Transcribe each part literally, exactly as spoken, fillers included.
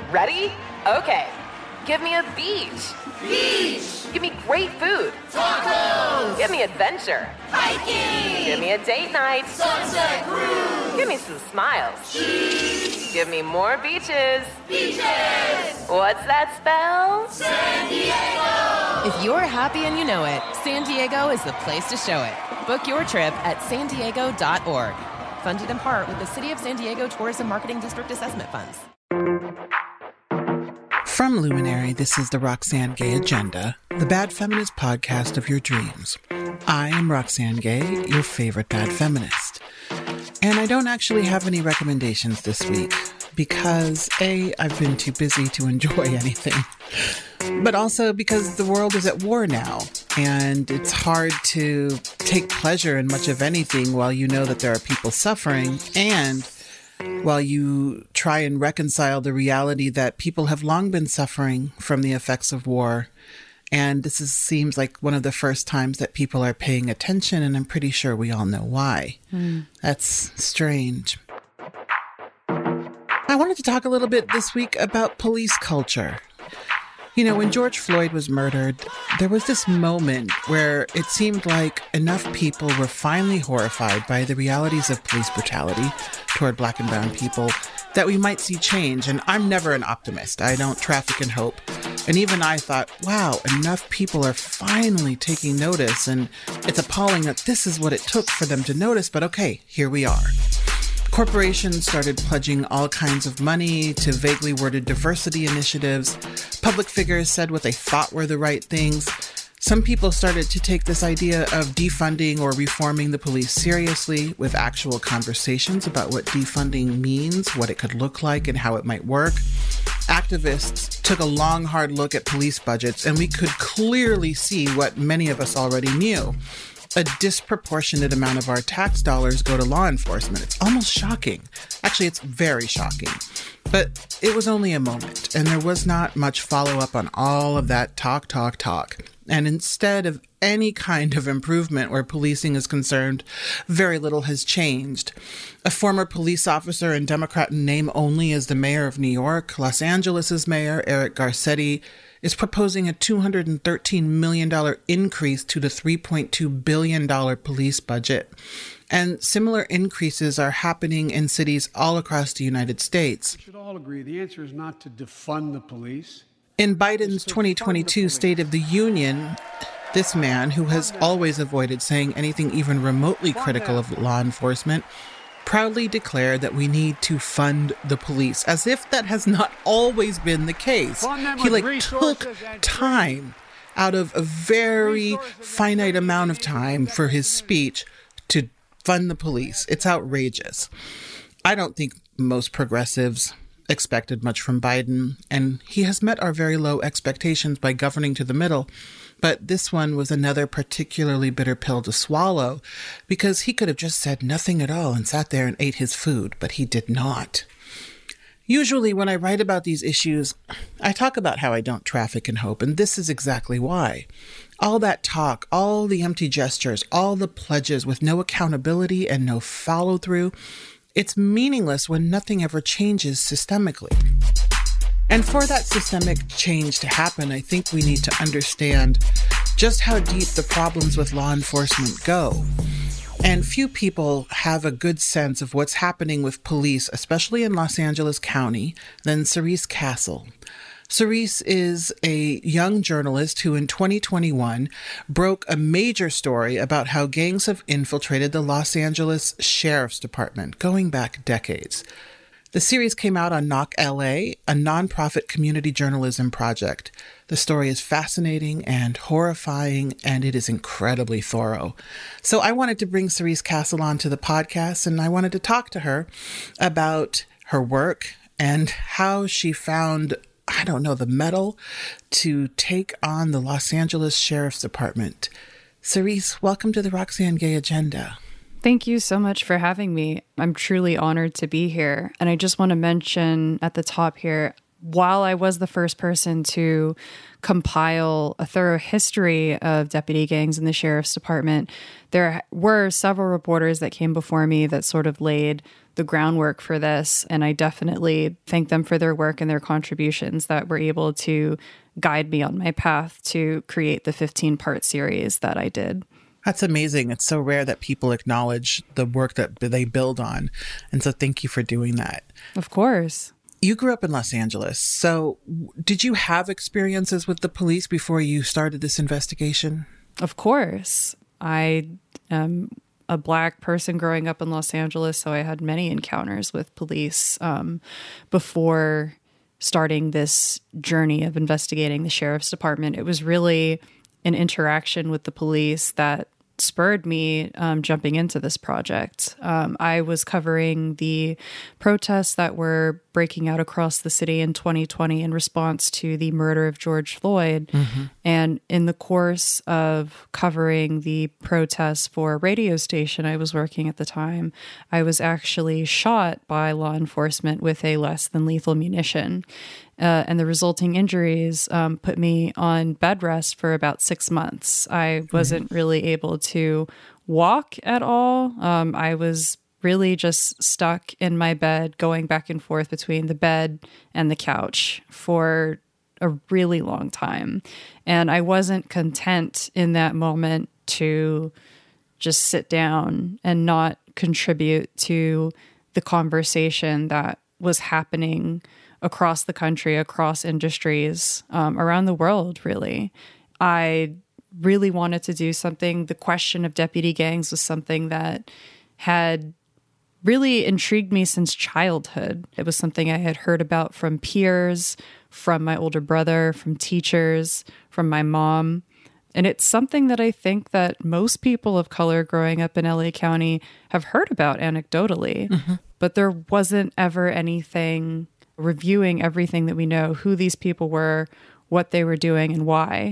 Ready? Okay. Give me a beach. Beach! Give me great food. Tacos! Give me adventure. Hiking! Give me a date night. Sunset cruise! Give me some smiles. Cheese! Give me more beaches. Beaches! What's that spell? San Diego! If you're happy and you know it, San Diego is the place to show it. Book your trip at san diego dot org. Funded in part with the City of San Diego Tourism Marketing District Assessment Funds. From Luminary, this is the Roxane Gay Agenda, the Bad Feminist podcast of your dreams. I am Roxane Gay, your favorite bad feminist. And I don't actually have any recommendations this week because, A, I've been too busy to enjoy anything, but also because the world is at war now, and it's hard to take pleasure in much of anything while you know that there are people suffering, and while you try and reconcile the reality that people have long been suffering from the effects of war. And this is, seems like one of the first times that people are paying attention, and I'm pretty sure we all know why. Mm. That's strange. I wanted to talk a little bit this week about police culture. You know, when George Floyd was murdered, there was this moment where it seemed like enough people were finally horrified by the realities of police brutality toward Black and brown people that we might see change. And I'm never an optimist. I don't traffic in hope. And even I thought, wow, enough people are finally taking notice. And it's appalling that this is what it took for them to notice. But okay, here we are. Corporations started pledging all kinds of money to vaguely worded diversity initiatives. Public figures said what they thought were the right things. Some people started to take this idea of defunding or reforming the police seriously, with actual conversations about what defunding means, what it could look like, and how it might work. Activists took a long, hard look at police budgets, and we could clearly see what many of us already knew. A disproportionate amount of our tax dollars go to law enforcement. It's almost shocking. Actually, it's very shocking. But it was only a moment, and there was not much follow-up on all of that talk, talk, talk. And instead of any kind of improvement where policing is concerned, very little has changed. A former police officer and Democrat in name only is the mayor of New York. Los Angeles' mayor, Eric Garcetti, is proposing a two hundred thirteen million dollars increase to the three point two billion dollars police budget. And similar increases are happening in cities all across the United States. We should all agree the answer is not to defund the police. In Biden's twenty twenty-two State of the Union, this man, who has always avoided saying anything even remotely critical of law enforcement, proudly declared that we need to fund the police, as if that has not always been the case. He like took time out of a very finite amount of time for his speech to fund the police. It's outrageous. I don't think most progressives expected much from Biden, and he has met our very low expectations by governing to the middle. But this one was another particularly bitter pill to swallow, because he could have just said nothing at all and sat there and ate his food, but he did not. Usually when I write about these issues, I talk about how I don't traffic in hope, and this is exactly why. All that talk, all the empty gestures, all the pledges with no accountability and no follow-through, it's meaningless when nothing ever changes systemically. And for that systemic change to happen, I think we need to understand just how deep the problems with law enforcement go. And few people have a good sense of what's happening with police, especially in Los Angeles County, than Cerise Castle. Cerise is a young journalist who in twenty twenty-one broke a major story about how gangs have infiltrated the Los Angeles Sheriff's Department, going back decades. The series came out on Knock L A, a nonprofit community journalism project. The story is fascinating and horrifying, and it is incredibly thorough. So I wanted to bring Cerise Castle onto the podcast, and I wanted to talk to her about her work and how she found, I don't know, the mettle to take on the Los Angeles Sheriff's Department. Cerise, welcome to the Roxane Gay Agenda. Thank you so much for having me. I'm truly honored to be here. And I just want to mention at the top here, while I was the first person to compile a thorough history of deputy gangs in the Sheriff's Department, there were several reporters that came before me that sort of laid the groundwork for this. And I definitely thank them for their work and their contributions that were able to guide me on my path to create the fifteen part series that I did. That's amazing. It's so rare that people acknowledge the work that they build on. And so thank you for doing that. Of course. You grew up in Los Angeles. So did you have experiences with the police before you started this investigation? Of course. I am a Black person growing up in Los Angeles, so I had many encounters with police um, before starting this journey of investigating the sheriff's department. It was really an interaction with the police that spurred me um, jumping into this project. Um, I was covering the protests that were breaking out across the city in twenty twenty in response to the murder of George Floyd. Mm-hmm. And in the course of covering the protests for a radio station I was working at the time, I was actually shot by law enforcement with a less than lethal munition. Uh, and the resulting injuries um, put me on bed rest for about six months. I wasn't really able to walk at all. Um, I was really just stuck in my bed, going back and forth between the bed and the couch for a really long time. And I wasn't content in that moment to just sit down and not contribute to the conversation that was happening across the country, across industries, um, around the world, really. I really wanted to do something. The question of deputy gangs was something that had really intrigued me since childhood. It was something I had heard about from peers, from my older brother, from teachers, from my mom. And it's something that I think that most people of color growing up in L A County have heard about anecdotally, mm-hmm. but there wasn't ever anything reviewing everything that we know, who these people were, what they were doing, and why.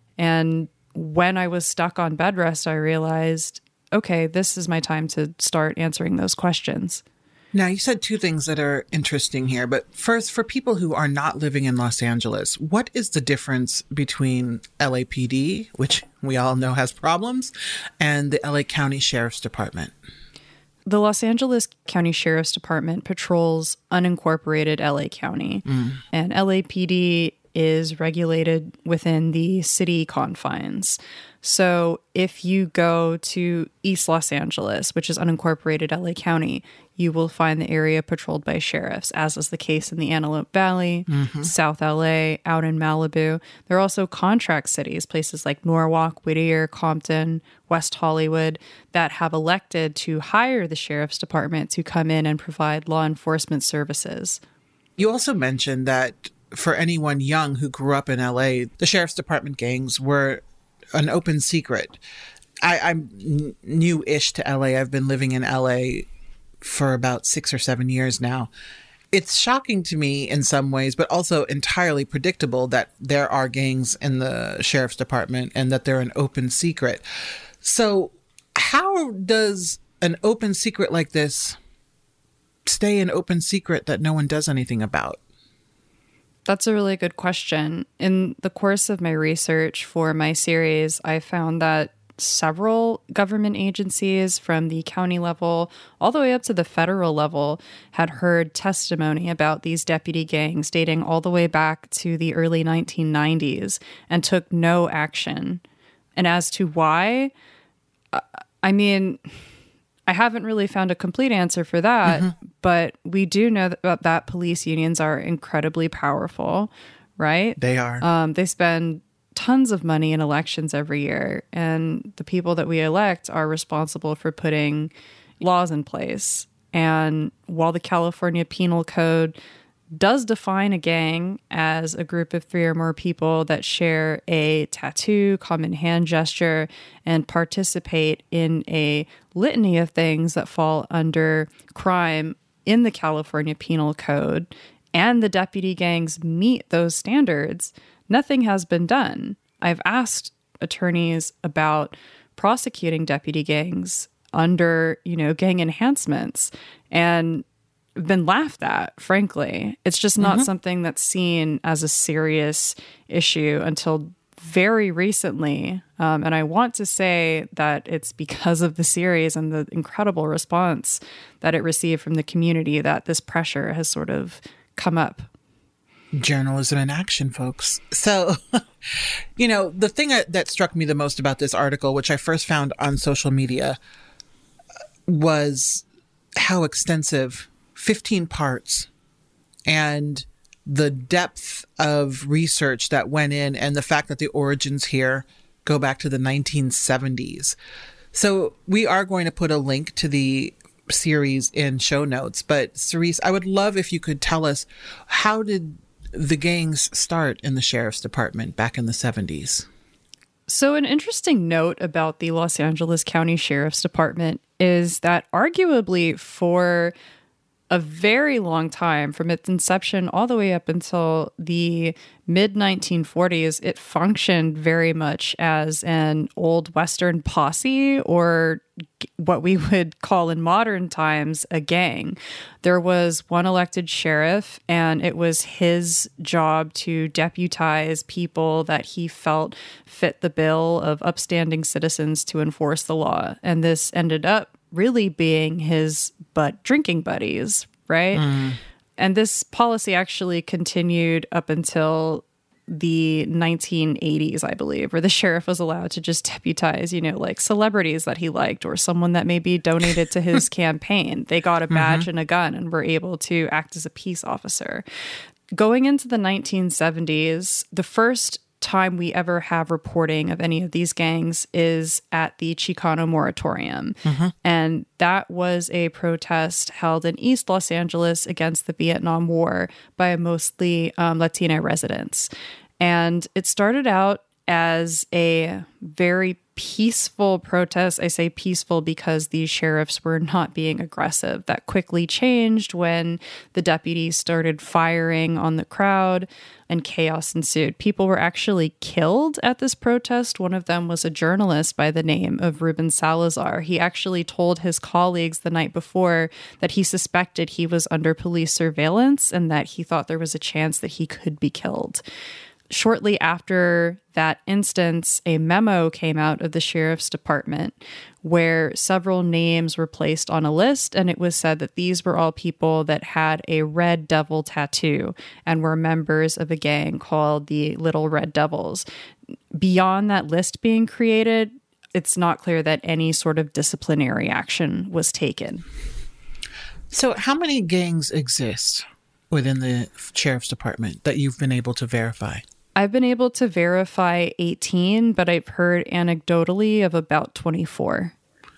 And when I was stuck on bed rest, I realized, okay, this is my time to start answering those questions. Now, you said two things that are interesting here, but first, for people who are not living in Los Angeles, what is the difference between L A P D, which we all know has problems, and the L A County Sheriff's Department? The Los Angeles County Sheriff's Department patrols unincorporated L A County, mm. and L A P D is regulated within the city confines. So if you go to East Los Angeles, which is unincorporated L A County, you will find the area patrolled by sheriffs, as is the case in the Antelope Valley, mm-hmm. South L A, out in Malibu. There are also contract cities, places like Norwalk, Whittier, Compton, West Hollywood, that have elected to hire the sheriff's department to come in and provide law enforcement services. You also mentioned that for anyone young who grew up in L A, the sheriff's department gangs were an open secret. I, I'm n- new-ish to L A. I've been living in L A for about six or seven years now. It's shocking to me in some ways, but also entirely predictable that there are gangs in the sheriff's department and that they're an open secret. So how does an open secret like this stay an open secret that no one does anything about? That's a really good question. In the course of my research for my series, I found that several government agencies from the county level all the way up to the federal level had heard testimony about these deputy gangs dating all the way back to the early nineteen nineties and took no action. And as to why, I mean, I haven't really found a complete answer for that, mm-hmm. but we do know that, that police unions are incredibly powerful, right? They are. Um, they spend tons of money in elections every year, and the people that we elect are responsible for putting laws in place. And while the California Penal Code does define a gang as a group of three or more people that share a tattoo, common hand gesture, and participate in a litany of things that fall under crime in the California Penal Code, and the deputy gangs meet those standards, nothing has been done. I've asked attorneys about prosecuting deputy gangs under, you know, gang enhancements, and been laughed at, frankly. It's just not mm-hmm. something that's seen as a serious issue until very recently. Um, and I want to say that it's because of the series and the incredible response that it received from the community that this pressure has sort of come up. Journalism in action, folks. So, you know, the thing that, that struck me the most about this article, which I first found on social media, was how extensive, fifteen parts, and the depth of research that went in, and the fact that the origins here go back to the nineteen seventies. So we are going to put a link to the series in show notes. But Cerise, I would love if you could tell us, how did the gangs start in the sheriff's department back in the seventies? So an interesting note about the Los Angeles County Sheriff's Department is that arguably for a very long time, from its inception all the way up until the mid nineteen forties, it functioned very much as an old Western posse, or what we would call in modern times a gang. There was one elected sheriff, and it was his job to deputize people that he felt fit the bill of upstanding citizens to enforce the law. And this ended up really being his but drinking buddies, right? Mm. And this policy actually continued up until the nineteen eighties, I believe, where the sheriff was allowed to just deputize, you know, like celebrities that he liked or someone that maybe donated to his campaign. They got a badge mm-hmm. and a gun and were able to act as a peace officer. Going into the nineteen seventies, the first time we ever have reporting of any of these gangs is at the Chicano Moratorium. Mm-hmm. And that was a protest held in East Los Angeles against the Vietnam War by mostly um, Latina residents. And it started out as a very peaceful protest. I say peaceful because these sheriffs were not being aggressive. That quickly changed when the deputies started firing on the crowd and chaos ensued. People were actually killed at this protest. One of them was a journalist by the name of Ruben Salazar. He actually told his colleagues the night before that he suspected he was under police surveillance and that he thought there was a chance that he could be killed. Shortly after that instance, a memo came out of the sheriff's department where several names were placed on a list, and it was said that these were all people that had a red devil tattoo and were members of a gang called the Little Red Devils. Beyond that list being created, it's not clear that any sort of disciplinary action was taken. So how many gangs exist within the sheriff's department that you've been able to verify? I've been able to verify eighteen, but I've heard anecdotally of about twenty-four.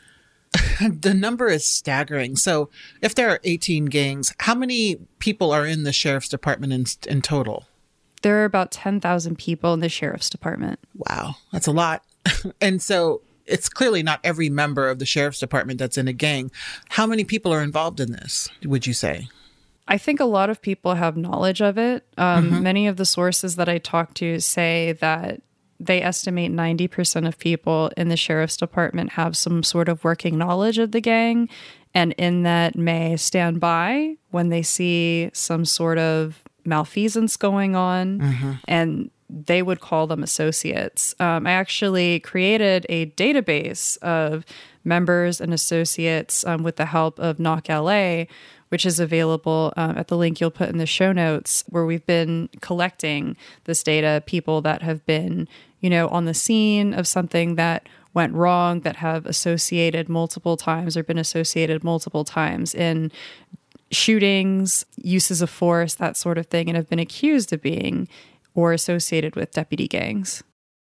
The number is staggering. So if there are eighteen gangs, how many people are in the sheriff's department in, in total? There are about ten thousand people in the sheriff's department. Wow, that's a lot. And so it's clearly not every member of the sheriff's department that's in a gang. How many people are involved in this, would you say? I think a lot of people have knowledge of it. Um, mm-hmm. Many of the sources that I talk to say that they estimate ninety percent of people in the sheriff's department have some sort of working knowledge of the gang, and in that may stand by when they see some sort of malfeasance going on, mm-hmm. and they would call them associates. Um, I actually created a database of members and associates um, with the help of Knock L A, which is available um, at the link you'll put in the show notes, where we've been collecting this data, people that have been, you know, on the scene of something that went wrong, that have associated multiple times or been associated multiple times in shootings, uses of force, that sort of thing, and have been accused of being or associated with deputy gangs.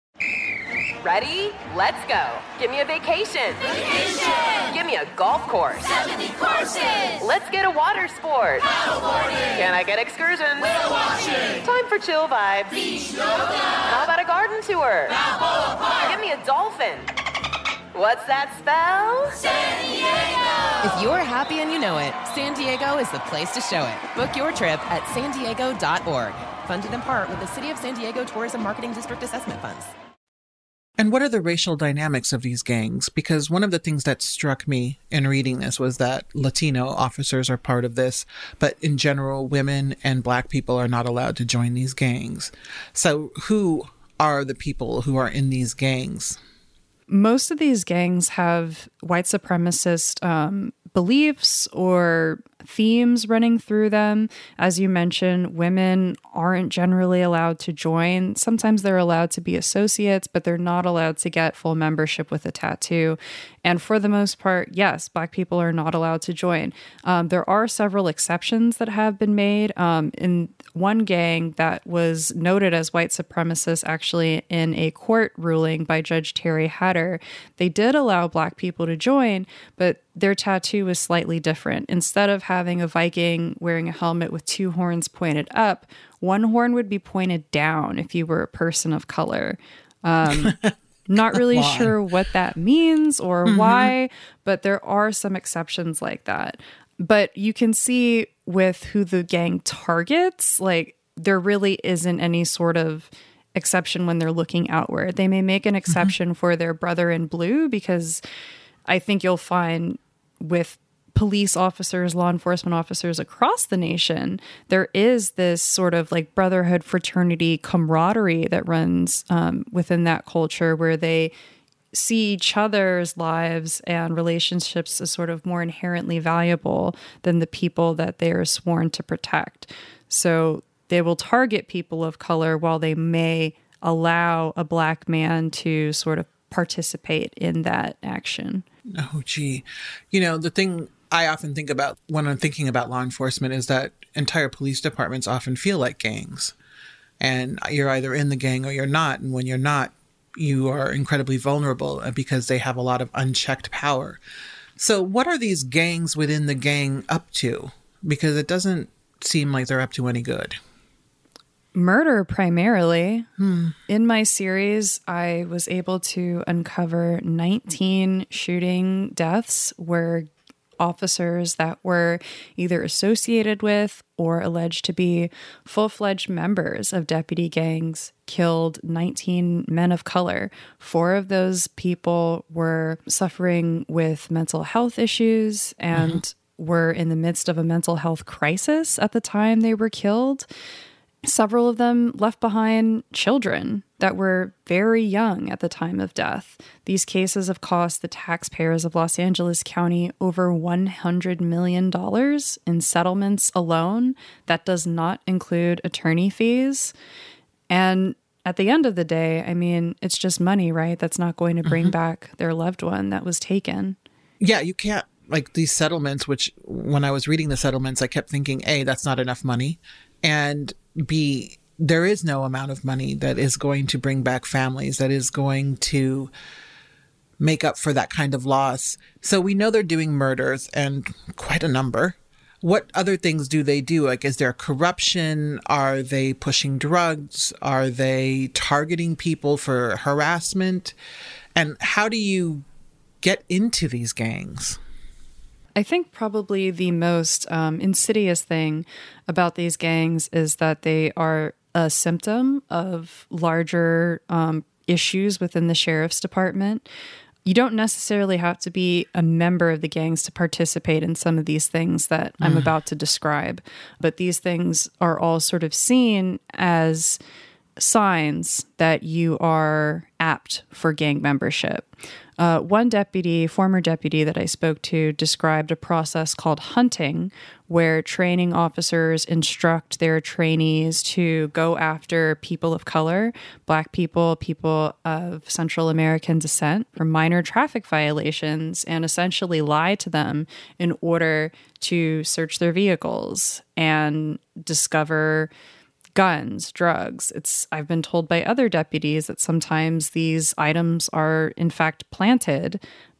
Ready? Let's go. Give me a vacation. Vacation! Give me a golf course. seventy courses! Let's get a water sport. Paddleboarding! Can I get excursions? Whale watching! Time for chill vibes. Beach yoga! How about a garden tour? Balboa Park! Give me a dolphin. What's that spell? San Diego! If you're happy and you know it, San Diego is the place to show it. Book your trip at san diego dot org. Funded in part with the City of San Diego Tourism Marketing District Assessment Funds. And what are the racial dynamics of these gangs? Because one of the things that struck me in reading this was that Latino officers are part of this, but in general, women and Black people are not allowed to join these gangs. So who are the people who are in these gangs? Most of these gangs have white supremacist um, beliefs or themes running through them. As you mentioned, women aren't generally allowed to join. Sometimes they're allowed to be associates, but they're not allowed to get full membership with a tattoo. And for the most part, yes, Black people are not allowed to join. Um, there are several exceptions that have been made. Um, in one gang that was noted as white supremacist, actually in a court ruling by Judge Terry Hatter, they did allow Black people to join, but their tattoo was slightly different. Instead of having a Viking wearing a helmet with two horns pointed up, one horn would be pointed down if you were a person of color. Um, not really sure what that means or mm-hmm. why, but there are some exceptions like that. But you can see with who the gang targets, like there really isn't any sort of exception when they're looking outward. They may make an exception mm-hmm. for their brother in blue, because I think you'll find with police officers, law enforcement officers across the nation, there is this sort of like brotherhood, fraternity, camaraderie that runs um, within that culture, where they see each other's lives and relationships as sort of more inherently valuable than the people that they are sworn to protect. So they will target people of color while they may allow a Black man to sort of participate in that action. Oh, gee. You know, the thing I often think about when I'm thinking about law enforcement is that entire police departments often feel like gangs. And you're either in the gang or you're not. And when you're not, you are incredibly vulnerable because they have a lot of unchecked power. So what are these gangs within the gang up to? Because it doesn't seem like they're up to any good. Murder, primarily. Hmm. In my series, I was able to uncover nineteen shooting deaths where officers that were either associated with or alleged to be full-fledged members of deputy gangs killed nineteen men of color. Four of those people were suffering with mental health issues and mm-hmm. were in the midst of a mental health crisis at the time they were killed. Several of them left behind children that were very young at the time of death. These cases have cost the taxpayers of Los Angeles County over one hundred million dollars in settlements alone. That does not include attorney fees. And at the end of the day, I mean, it's just money, right? That's not going to bring mm-hmm. back their loved one that was taken. Yeah, you can't, like these settlements, which when I was reading the settlements, I kept thinking, A, that's not enough money. And B, there is no amount of money that is going to bring back families, that is going to make up for that kind of loss. So we know they're doing murders, and quite a number. What other things do they do? Like, is there corruption? Are they pushing drugs? Are they targeting people for harassment? And how do you get into these gangs? I think probably the most um, insidious thing about these gangs is that they are a symptom of larger um, issues within the sheriff's department. You don't necessarily have to be a member of the gangs to participate in some of these things that mm. I'm about to describe. But these things are all sort of seen as signs that you are apt for gang membership. Uh, one deputy, former deputy that I spoke to, described a process called hunting, where training officers instruct their trainees to go after people of color, Black people, people of Central American descent, for minor traffic violations, and essentially lie to them in order to search their vehicles and discover guns, drugs. It's I've been told by other deputies that sometimes these items are in fact planted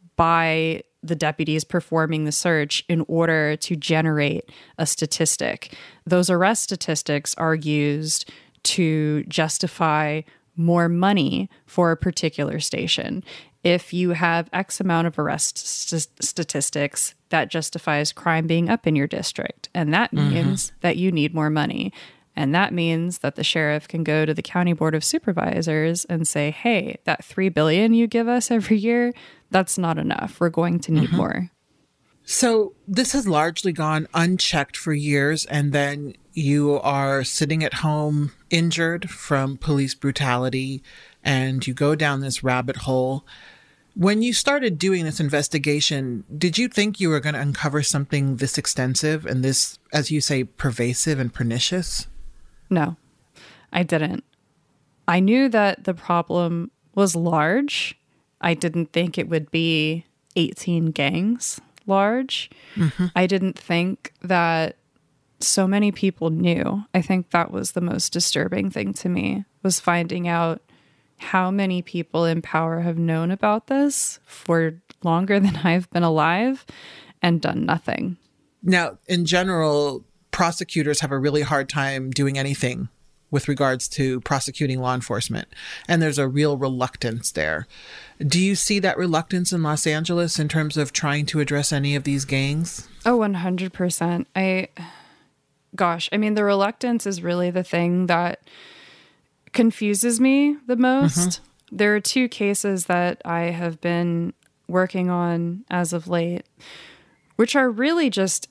by the deputies performing the search in order to generate a statistic. Those arrest statistics are used to justify more money for a particular station. If you have X amount of arrest st- statistics, that justifies crime being up in your district. And that means mm-hmm. that you need more money. And that means that the sheriff can go to the county board of supervisors and say, hey, that three billion dollars you give us every year, that's not enough. We're going to need mm-hmm. more. So this has largely gone unchecked for years, and then you are sitting at home injured from police brutality, and you go down this rabbit hole. When you started doing this investigation, did you think you were going to uncover something this extensive and this, as you say, pervasive and pernicious? No, I didn't. I knew that the problem was large. I didn't think it would be eighteen gangs large. Mm-hmm. I didn't think that so many people knew. I think that was the most disturbing thing to me, was finding out how many people in power have known about this for longer than I've been alive and done nothing. Now, in general, prosecutors have a really hard time doing anything with regards to prosecuting law enforcement, and there's a real reluctance there. Do you see that reluctance in Los Angeles in terms of trying to address any of these gangs? Oh, one hundred percent. I, gosh, I mean, the reluctance is really the thing that confuses me the most. Mm-hmm. There are two cases that I have been working on as of late, which are really just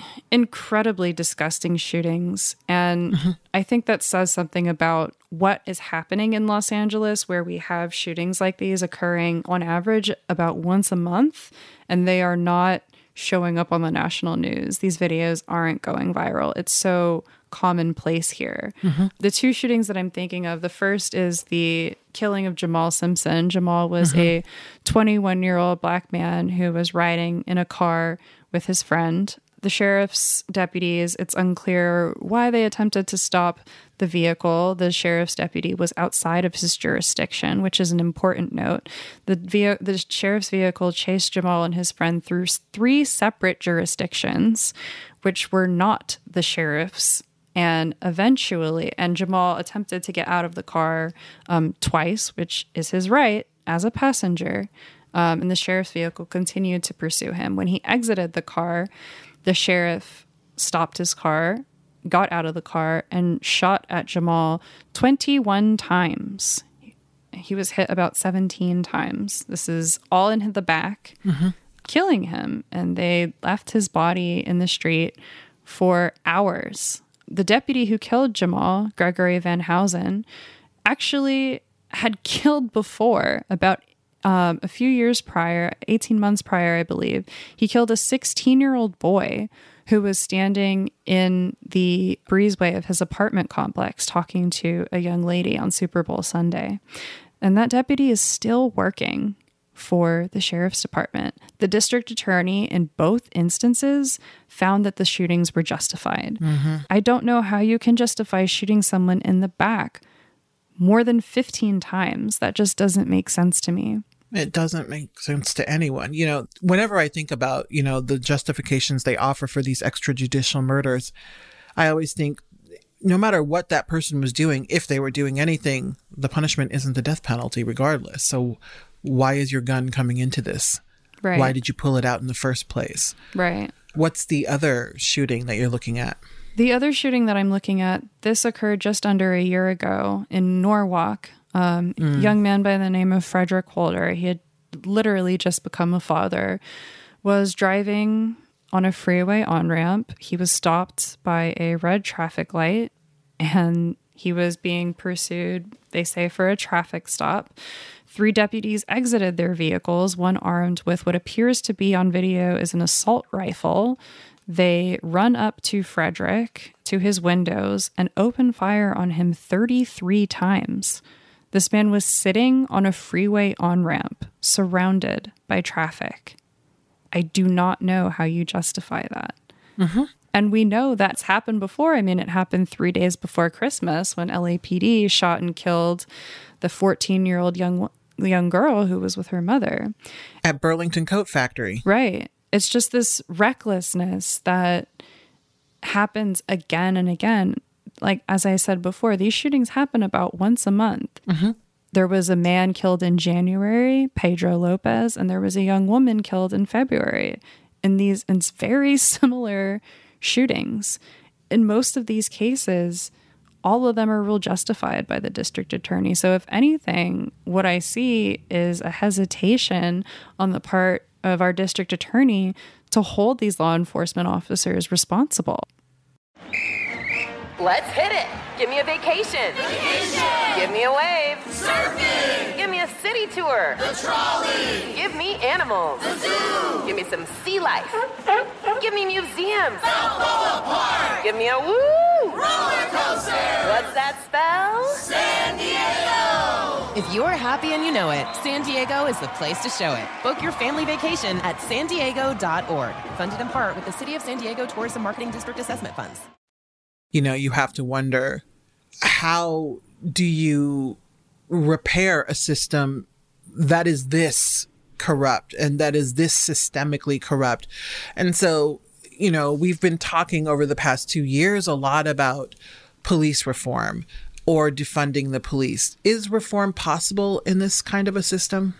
incredibly disgusting shootings. And mm-hmm. I think that says something about what is happening in Los Angeles, where we have shootings like these occurring on average about once a month, and they are not showing up on the national news. These videos aren't going viral. It's so commonplace here. Mm-hmm. The two shootings that I'm thinking of, the first is the killing of Jamal Simpson. Jamal was mm-hmm. a twenty-one-year-old black man who was riding in a car with his friend. The sheriff's deputies, it's unclear why they attempted to stop the vehicle. The sheriff's deputy was outside of his jurisdiction, which is an important note. The ve- the sheriff's vehicle chased Jamal and his friend through three separate jurisdictions, which were not the sheriff's. And eventually, and Jamal attempted to get out of the car um, twice, which is his right as a passenger. Um, and the sheriff's vehicle continued to pursue him. When he exited the car, the sheriff stopped his car, got out of the car, and shot at Jamal twenty-one times. He was hit about seventeen times. This is all in the back, mm-hmm. killing him. And they left his body in the street for hours. The deputy who killed Jamal, Gregory Van Housen, actually had killed before, about um, a few years prior, eighteen months prior, I believe. He killed a sixteen-year-old boy who was standing in the breezeway of his apartment complex talking to a young lady on Super Bowl Sunday. And that deputy is still working for the sheriff's department. The district attorney in both instances found that the shootings were justified. Mm-hmm. I don't know how you can justify shooting someone in the back more than fifteen times. That just doesn't make sense to me. It doesn't make sense to anyone. You know, whenever I think about, you know, the justifications they offer for these extrajudicial murders, I always think no matter what that person was doing, if they were doing anything, the punishment isn't the death penalty regardless. So why is your gun coming into this? Right. Why did you pull it out in the first place? Right. What's the other shooting that you're looking at? The other shooting that I'm looking at, this occurred just under a year ago in Norwalk. Um, mm. Young man by the name of Frederick Holder. He had literally just become a father, was driving on a freeway on-ramp. He was stopped by a red traffic light, and he was being pursued, they say, for a traffic stop. Three deputies exited their vehicles, one armed with what appears to be on video is an assault rifle. They run up to Frederick, to his windows, and open fire on him thirty-three times. This man was sitting on a freeway on-ramp, surrounded by traffic. I do not know how you justify that. Mm-hmm. And we know that's happened before. I mean, it happened three days before Christmas when L A P D shot and killed the fourteen-year-old young young girl who was with her mother. At Burlington Coat Factory. Right. It's just this recklessness that happens again and again. Like, as I said before, these shootings happen about once a month. Mm-hmm. There was a man killed in January, Pedro Lopez, and there was a young woman killed in February. In these in very similar shootings. In most of these cases, all of them are ruled justified by the district attorney. So if anything, what I see is a hesitation on the part of our district attorney to hold these law enforcement officers responsible. Let's hit it. Give me a vacation. Vacation. Give me a wave. Surfing. Give me a city tour. The trolley. Give me animals. The zoo. Give me some sea life. Give me museums. Balboa Park. Give me a woo. Roller coaster. What's that spell? San Diego. If you're happy and you know it, San Diego is the place to show it. Book your family vacation at san diego dot org. Funded in part with the City of San Diego Tourism Marketing District Assessment Funds. You know, you have to wonder, how do you repair a system that is this corrupt and that is this systemically corrupt? And so, you know, we've been talking over the past two years a lot about police reform or defunding the police. Is reform possible in this kind of a system?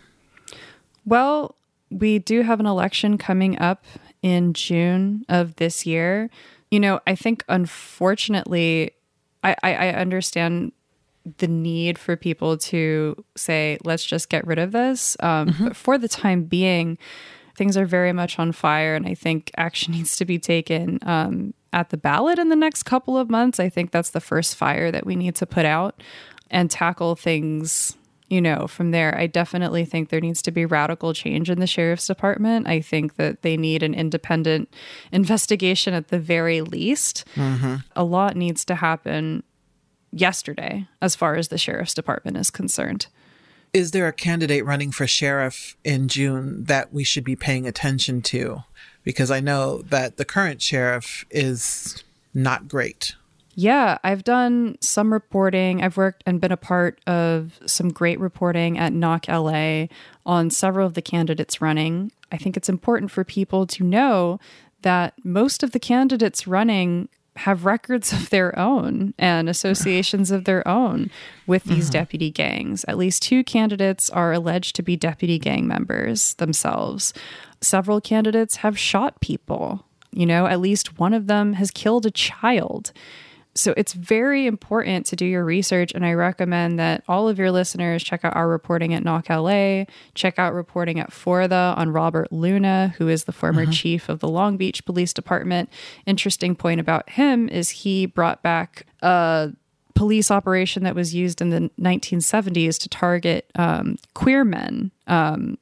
Well, we do have an election coming up in June of this year. You know, I think, unfortunately, I, I, I understand the need for people to say, let's just get rid of this. Um, mm-hmm. But for the time being, things are very much on fire. And I think action needs to be taken um, at the ballot in the next couple of months. I think that's the first fire that we need to put out and tackle things, you know, from there. I definitely think there needs to be radical change in the sheriff's department. I think that they need an independent investigation at the very least. Mm-hmm. A lot needs to happen yesterday as far as the sheriff's department is concerned. Is there a candidate running for sheriff in June that we should be paying attention to? Because I know that the current sheriff is not great. Yeah, I've done some reporting. I've worked and been a part of some great reporting at Knock L A on several of the candidates running. I think it's important for people to know that most of the candidates running have records of their own and associations of their own with these mm-hmm. deputy gangs. At least two candidates are alleged to be deputy gang members themselves. Several candidates have shot people. You know, at least one of them has killed a child. So it's very important to do your research, and I recommend that all of your listeners check out our reporting at Knock L A, check out reporting at Fortha on Robert Luna, who is the former mm-hmm. chief of the Long Beach Police Department. Interesting point about him is he brought back a police operation that was used in the nineteen seventies to target um, queer men. Um,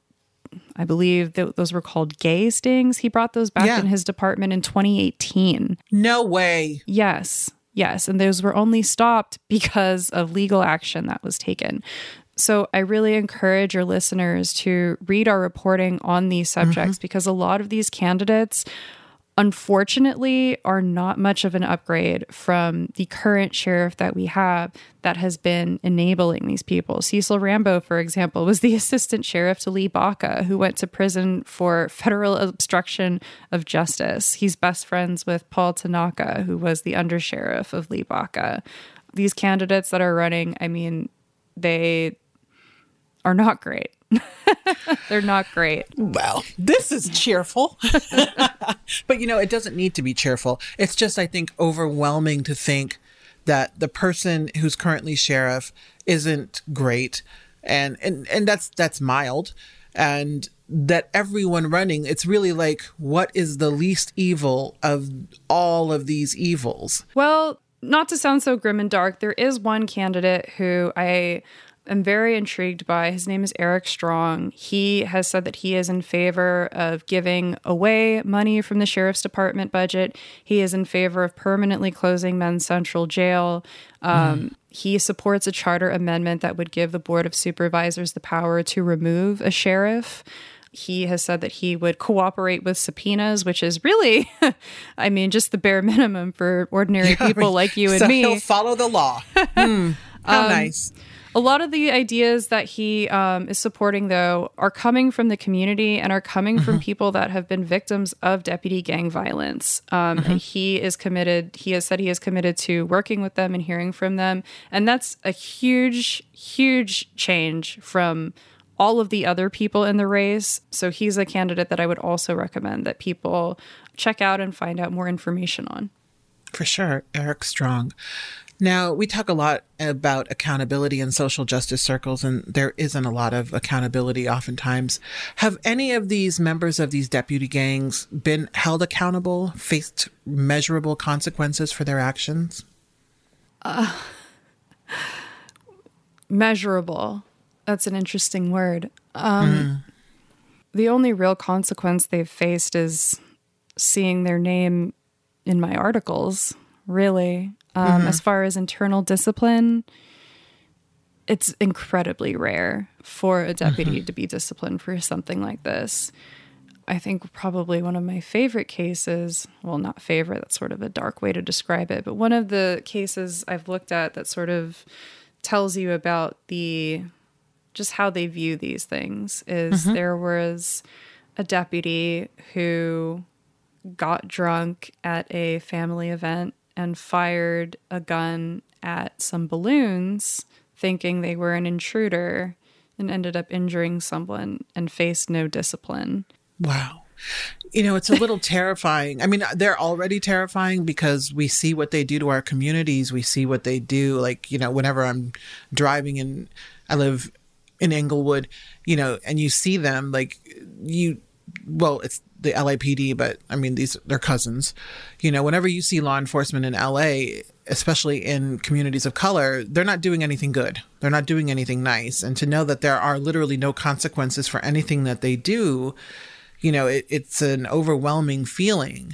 I believe th- those were called gay stings. He brought those back yeah. in his department in twenty eighteen. No way. Yes. Yes, and those were only stopped because of legal action that was taken. So I really encourage your listeners to read our reporting on these subjects mm-hmm. because a lot of these candidates, unfortunately, are not much of an upgrade from the current sheriff that we have that has been enabling these people. Cecil Rambo, for example, was the assistant sheriff to Lee Baca, who went to prison for federal obstruction of justice. He's best friends with Paul Tanaka, who was the undersheriff of Lee Baca. These candidates that are running, I mean, they are not great. They're not great. Well, this is cheerful. But, you know, it doesn't need to be cheerful. It's just, I think, overwhelming to think that the person who's currently sheriff isn't great. And, and, and that's that's mild. And that everyone running, it's really like, what is the least evil of all of these evils? Well, not to sound so grim and dark, there is one candidate who I am very intrigued by. His name is Eric Strong. He has said that he is in favor of giving away money from the sheriff's department budget. He is in favor of permanently closing Men's Central Jail. Um, mm. He supports a charter amendment that would give the Board of Supervisors the power to remove a sheriff. He has said that he would cooperate with subpoenas, which is really, I mean, just the bare minimum for ordinary yeah, people I mean, like you and so me. He'll follow the law. Hmm, how um, nice. A lot of the ideas that he um, is supporting, though, are coming from the community and are coming mm-hmm. from people that have been victims of deputy gang violence. Um, mm-hmm. And he is committed, he has said he is committed to working with them and hearing from them. And that's a huge, huge change from all of the other people in the race. So he's a candidate that I would also recommend that people check out and find out more information on. For sure. Eric Strong. Now, we talk a lot about accountability in social justice circles, and there isn't a lot of accountability oftentimes. Have any of these members of these deputy gangs been held accountable, faced measurable consequences for their actions? Uh, measurable. That's an interesting word. Um, mm. The only real consequence they've faced is seeing their name in my articles, really. Um, mm-hmm. As far as internal discipline, it's incredibly rare for a deputy mm-hmm. to be disciplined for something like this. I think probably one of my favorite cases, well, not favorite, that's sort of a dark way to describe it, but one of the cases I've looked at that sort of tells you about the, just how they view these things is mm-hmm. there was a deputy who got drunk at a family event and fired a gun at some balloons thinking they were an intruder and ended up injuring someone and faced no discipline. Wow. You know, it's a little terrifying. I mean, they're already terrifying because we see what they do to our communities. We see what they do. Like, you know, whenever I'm driving and I live in Englewood, you know, and you see them like you, well, it's the L A P D, but I mean, these, they're cousins. You know, whenever you see law enforcement in L A, especially in communities of color, they're not doing anything good. They're not doing anything nice. And to know that there are literally no consequences for anything that they do, you know, it, it's an overwhelming feeling.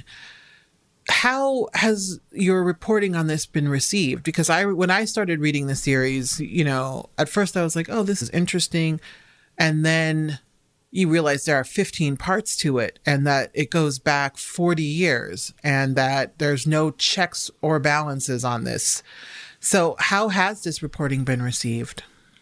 How has your reporting on this been received? Because I, when I started reading the series, you know, at first I was like, oh, this is interesting. And then you realize there are fifteen parts to it and that it goes back forty years and that there's no checks or balances on this. So how has this reporting been received?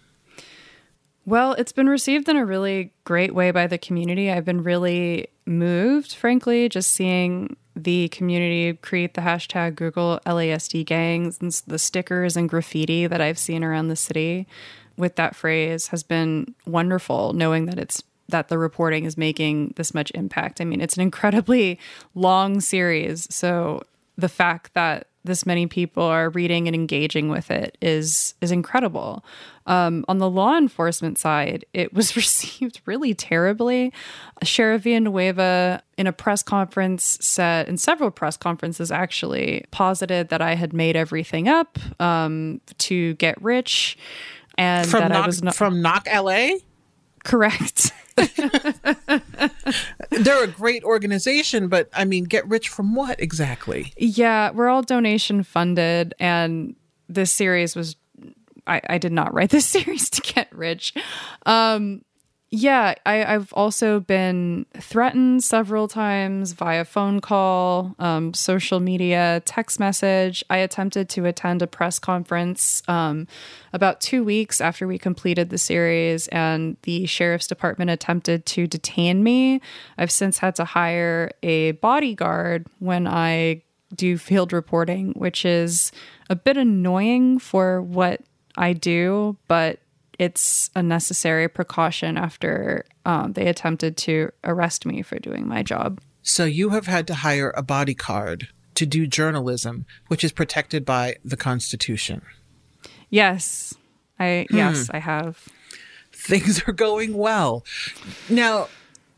Well, it's been received in a really great way by the community. I've been really moved, frankly, just seeing the community create the hashtag Google L A S D gangs and the stickers and graffiti that I've seen around the city with that phrase has been wonderful, knowing that it's that the reporting is making this much impact. I mean, it's an incredibly long series. So the fact that this many people are reading and engaging with it is is incredible. Um, on the law enforcement side, it was received really terribly. Sheriff Villanueva, in a press conference, said, in several press conferences actually, posited that I had made everything up um, to get rich, and from that knock, I was not from Knock L A. Correct. They're a great organization, but I mean, get rich from what exactly? Yeah, we're all donation funded, and this series was, I, I did not write this series to get rich. Um, yeah, I, I've also been threatened several times via phone call, um, social media, text message. I attempted to attend a press conference um, about two weeks after we completed the series, and the sheriff's department attempted to detain me. I've since had to hire a bodyguard when I do field reporting, which is a bit annoying for what I do, but it's a necessary precaution after um, they attempted to arrest me for doing my job. So you have had to hire a bodyguard to do journalism, which is protected by the Constitution. Yes, I hmm. yes, I have. Things are going well. Now,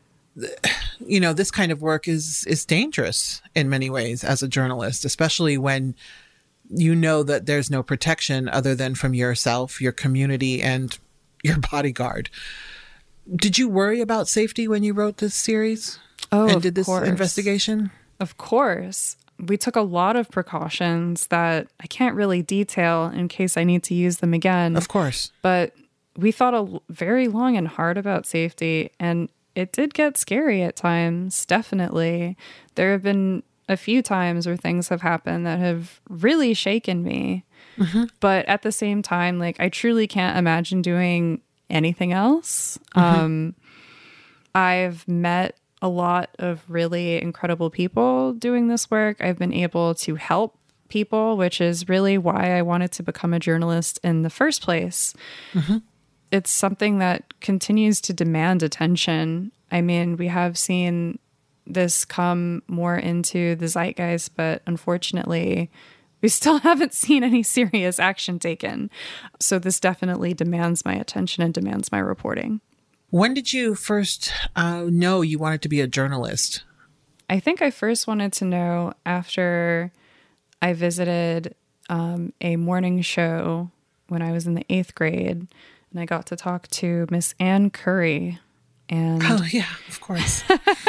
you know, this kind of work is is dangerous in many ways as a journalist, especially when you know that there's no protection other than from yourself, your community, and your bodyguard. Did you worry about safety when you wrote this series? Oh, and did of this course. investigation? Of course. We took a lot of precautions that I can't really detail in case I need to use them again. Of course. But we thought a very long and hard about safety, and it did get scary at times, definitely. There have been a few times where things have happened that have really shaken me. Mm-hmm. But at the same time, like, I truly can't imagine doing anything else. Mm-hmm. Um, I've met a lot of really incredible people doing this work. I've been able to help people, which is really why I wanted to become a journalist in the first place. Mm-hmm. It's something that continues to demand attention. I mean, we have seen this come more into the zeitgeist, but unfortunately, we still haven't seen any serious action taken. So this definitely demands my attention and demands my reporting. When did you first uh, know you wanted to be a journalist? I think I first wanted to know after I visited um, a morning show when I was in the eighth grade, and I got to talk to Miss Ann Curry. And oh, yeah, of course.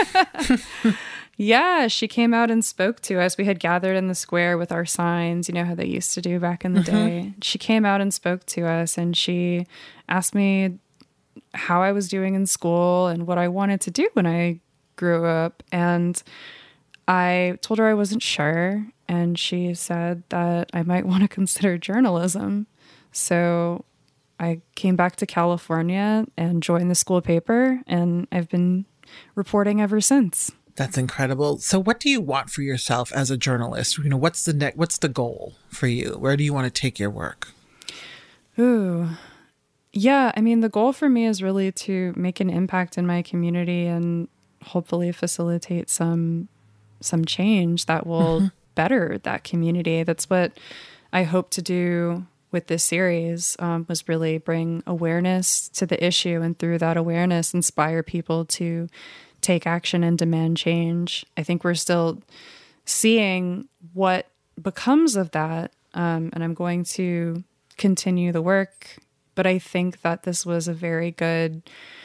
Yeah, she came out and spoke to us. We had gathered in the square with our signs, you know how they used to do back in the mm-hmm. day. She came out and spoke to us, and she asked me how I was doing in school and what I wanted to do when I grew up. And I told her I wasn't sure, and she said that I might want to consider journalism. So I came back to California and joined the school paper, and I've been reporting ever since. That's incredible. So what do you want for yourself as a journalist? You know, what's the ne- what's the goal for you? Where do you want to take your work? Ooh. Yeah, I mean, the goal for me is really to make an impact in my community and hopefully facilitate some some change that will mm-hmm. better that community. That's what I hope to do with this series, um, was really bring awareness to the issue, and through that awareness, inspire people to take action and demand change. I think we're still seeing what becomes of that, um, and I'm going to continue the work. But I think that this was a very good,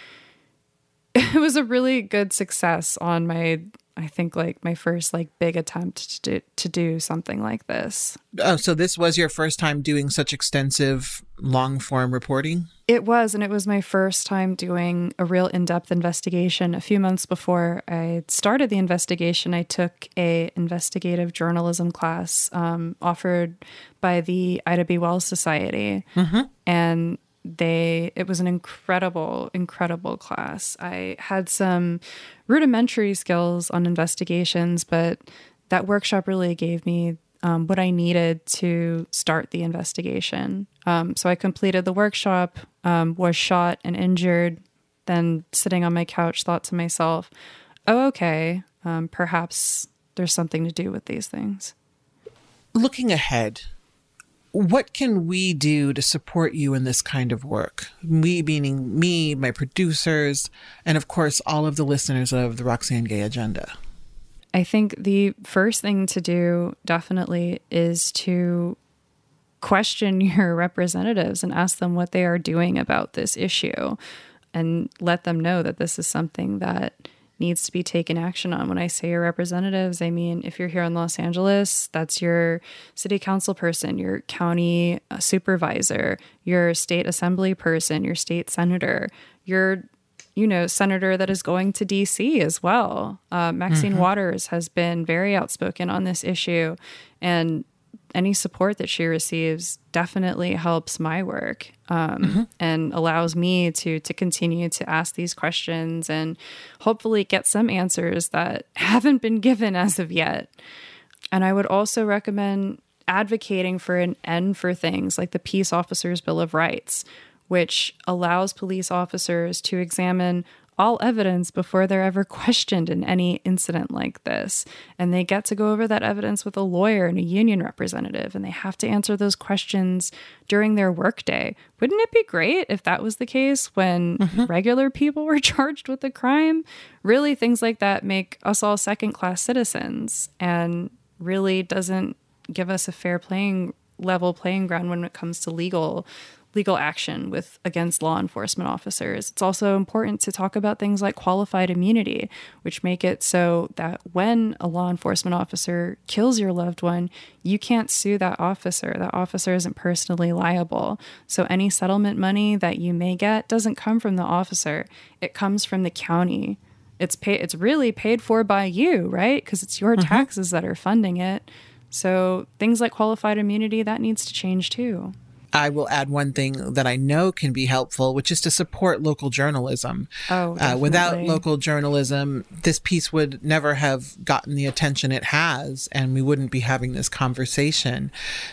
it was a really good success on my, I think like my first like big attempt to do, to do something like this. Oh, so this was your first time doing such extensive long form reporting? It was, and it was my first time doing a real in-depth investigation. A few months before I started the investigation, I took a investigative journalism class um, offered by the Ida B. Wells Society. Mm-hmm. And they, it was an incredible, incredible class. I had some rudimentary skills on investigations, but that workshop really gave me um, what I needed to start the investigation. Um, so I completed the workshop, um, was shot and injured, then sitting on my couch thought to myself, oh, okay, um, perhaps there's something to do with these things. Looking ahead, what can we do to support you in this kind of work? We meaning me, my producers, and of course, all of the listeners of the Roxane Gay Agenda. I think the first thing to do definitely is to question your representatives and ask them what they are doing about this issue, and let them know that this is something that needs to be taken action on. When I say your representatives, I mean, if you're here in Los Angeles, that's your city council person, your county supervisor, your state assembly person, your state senator, your, you know, senator that is going to D C as well. Uh, Maxine mm-hmm. Waters has been very outspoken on this issue, and any support that she receives definitely helps my work, um, mm-hmm. and allows me to to continue to ask these questions and hopefully get some answers that haven't been given as of yet. And I would also recommend advocating for an end for things like the Peace Officers Bill of Rights, which allows police officers to examine all evidence before they're ever questioned in any incident like this. And they get to go over that evidence with a lawyer and a union representative, and they have to answer those questions during their workday. Wouldn't it be great if that was the case when mm-hmm. regular people were charged with a crime? Really, things like that make us all second-class citizens, and really doesn't give us a fair playing level playing ground when it comes to legal legal action with against law enforcement officers. It's also important to talk about things like qualified immunity, which make it so that when a law enforcement officer kills your loved one, you can't sue that officer. That officer isn't personally liable. So any settlement money that you may get doesn't come from the officer. It comes from the county. It's pay, it's really paid for by you, right? Because it's your mm-hmm. taxes that are funding it. So things like qualified immunity, that needs to change too. I will add one thing that I know can be helpful, which is to support local journalism. Oh, uh, without local journalism, this piece would never have gotten the attention it has, and we wouldn't be having this conversation.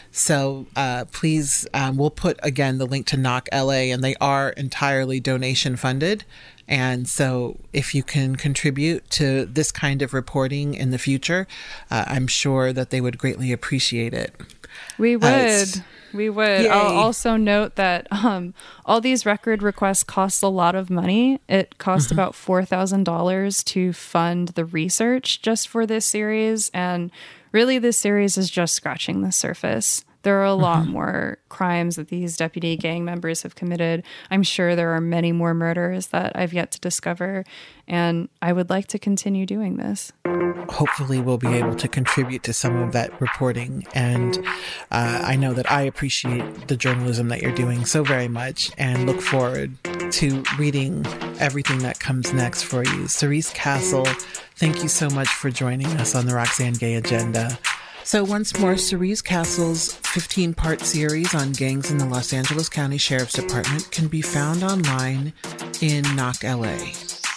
So uh, please, um, we'll put, again, the link to Knock L A, and they are entirely donation funded. And so if you can contribute to this kind of reporting in the future, uh, I'm sure that they would greatly appreciate it. We would. Uh, we would. Yay. I'll also note that um, all these record requests cost a lot of money. It cost mm-hmm. about four thousand dollars to fund the research just for this series. And really, this series is just scratching the surface. There are a lot mm-hmm. more crimes that these deputy gang members have committed. I'm sure there are many more murders that I've yet to discover, and I would like to continue doing this. Hopefully we'll be able to contribute to some of that reporting, and uh, I know that I appreciate the journalism that you're doing so very much and look forward to reading everything that comes next for you. Cerise Castle, thank you so much for joining us on the Roxane Gay Agenda. So once more, Cerise Castle's fifteen-part series on gangs in the Los Angeles County Sheriff's Department can be found online in Knock L A.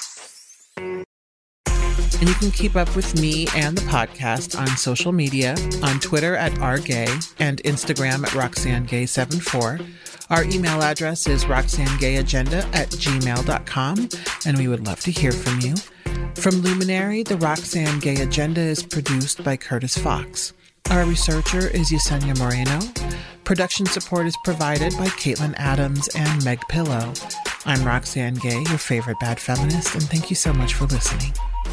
And you can keep up with me and the podcast on social media, on Twitter at rgay and Instagram at roxane gay seven four. Our email address is roxanegayagenda at gmail dot com, and we would love to hear from you. From Luminary, the Roxane Gay Agenda is produced by Curtis Fox. Our researcher is Yesenia Moreno. Production support is provided by Caitlin Adams and Meg Pillow. I'm Roxane Gay, your favorite bad feminist, and thank you so much for listening.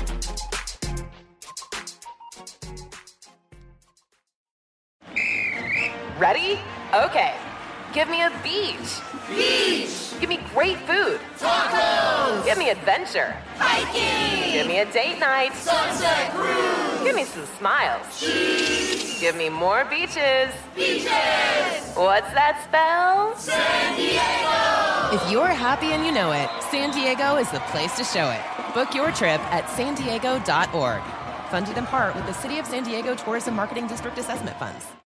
Ready? Okay. Give me a beach. Beach. Give me great food. Tacos. Give me adventure. Hiking. Give me a date night. Sunset cruise. Give me some smiles. Cheese. Give me more beaches. Beaches. What's that spell? San Diego. If you're happy and you know it, San Diego is the place to show it. Book your trip at san diego dot org. Funded in part with the City of San Diego Tourism Marketing District Assessment Funds.